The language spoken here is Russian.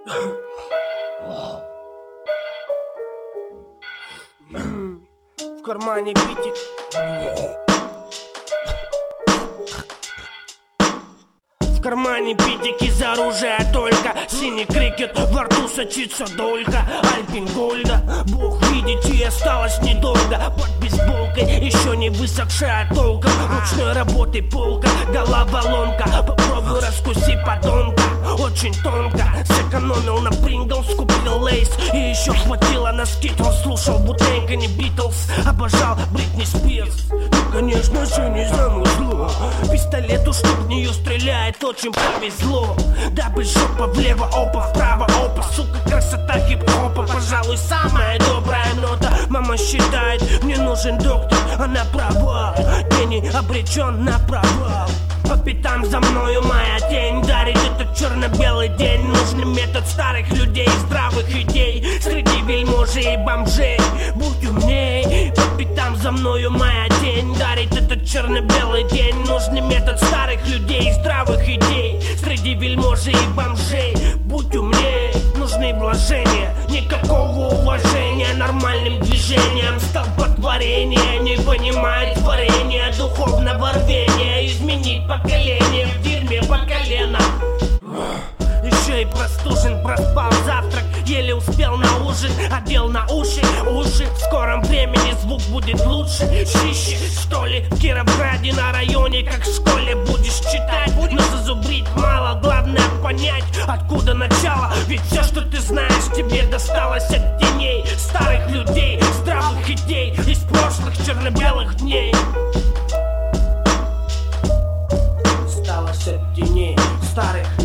В кармане битик. В кармане битик, из оружия только синий крикет, во рту сочится долька Альпенгольда. Бог видит, и осталось недолго. Под бейсболкой еще не высохшая толком ручной работы полка, головоломка. Попробуй раскуси, подонка, очень тонко. Сэкономил на Принглс, купил лейс, и еще хватило на скитлс. Слушал Бутенко, не Битлз, обожал Бритни Спирс. Ну конечно же не замысло, пистолет уж в нее стреляет, очень повезло. Дабы жопа влево, опа, вправо, опа. Сука, красота хип-хопа, пожалуй, самая добрая нота. Мама считает, мне нужен доктор, она права. Гений обречен на провал. По пятам за мною моя тень дарит этот черно-белый день. Нужный метод старых людей, здравых идей среди вельможей и бомжей. Будь умней. По пятам за мною моя тень дарит этот черно-белый день. Нужный метод старых людей, здравых идей среди вельможей и бомжей. Будь умней. Нужны вложения, никакого уважения нормальным движением. Столпотворение, не понимает творение духовного рвения. Изменить поколение в дерьме по колено. Еще и простужен, проспал завтрак, еле успел на ужин, одел на уши. В скором времени звук будет лучше. Чище, что ли, в Кировграде на районе, как в школе будешь читать. Но зазубрить мало, главное понять, откуда начало. Ведь все, что ты знаешь, тебе досталось от теней старых людей, здравых идей из прошлых черно-белых дней. Осталось от теней старых